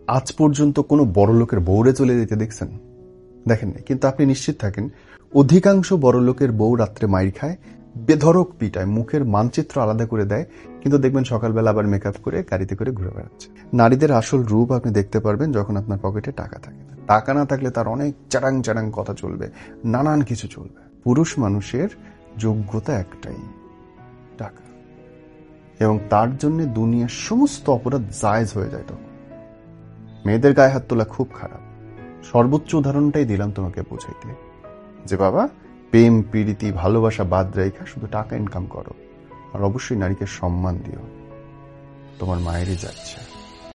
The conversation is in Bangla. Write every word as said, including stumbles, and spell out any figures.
আজ পর্যন্ত কোনো বড় লোকের বউরে চলে যেতে দেখছেন? দেখেন না। কিন্তু আপনি নিশ্চিত থাকেন অধিকাংশ বড় লোকের বউ রাত্রে মাইর খায়, বেধরক পিটায়, মুখের মানচিত্র আলাদা করে দেয়, কিন্তু দেখবেন সকালবেলা আবার মেকআপ করে গাড়িতে করে ঘুরে বেড়াচ্ছে। নারীদের আসল রূপ আপনি দেখতে পারবেন যখন আপনার পকেটে টাকা থাকে না। টাকা না থাকলে তার অনেক চারাং চারাং কথা চলবে, নানান কিছু চলবে। পুরুষ মানুষের যোগ্যতা একটাই, টাকা, এবং তার জন্য দুনিয়ার সমস্ত অপরাধ জায়েজ হয়ে যায়। তখন মেয়েদের গায়ে হাত তোলা খুব খারাপ। সর্বোচ্চ উদাহরণটাই দিলাম তোমাকে বোঝাইতে, যে বাবা প্রেম প্রীতি ভালোবাসা বাদ রেখা শুধু টাকা ইনকাম করো, আর অবশ্যই নারীকে সম্মান দিও। তোমার মায়েরই যাচ্ছে।